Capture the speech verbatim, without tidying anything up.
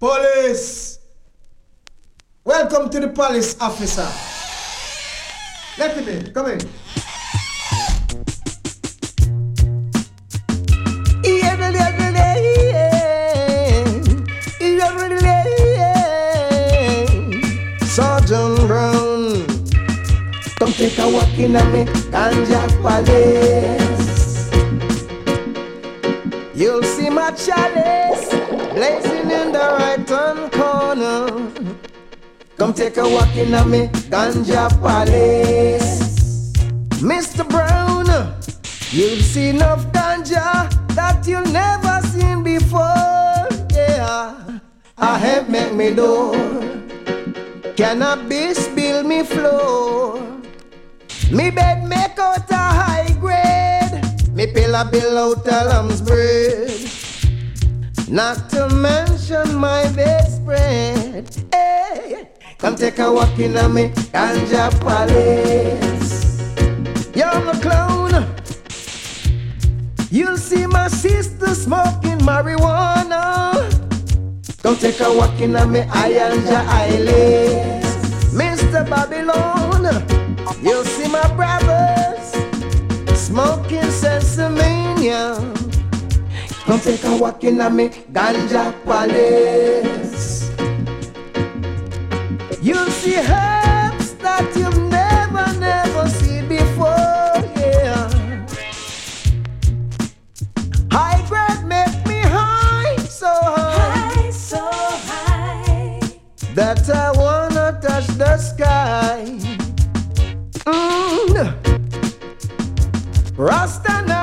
Police! Welcome to the police officer. Let him in, come in. Sergeant Brown, come take a walk in a me ganja palace. You'll see my chalice blazing in the right hand corner. Come take a walk in a me ganja palace. Mister Brown, you'll see enough ganja that you'll never seen before. Yeah, I have make me door. Cannabis build me floor. Me bed make out a high grade. Me pillar bill out a lamb's bread. Not to mention my best spread. Hey, come take a walk in a me ganja palace. You're a clown. You'll see my sister smoking marijuana. Come take a walk in a me Ayanja Island. Mister Babylon, you'll see my brothers smoking Sensimania. Come take a walk in a me ganja palace. You'll see herbs that you've never, never seen before, yeah. High grade make me high, so high, so high that I wanna touch the sky. Mm. Rasta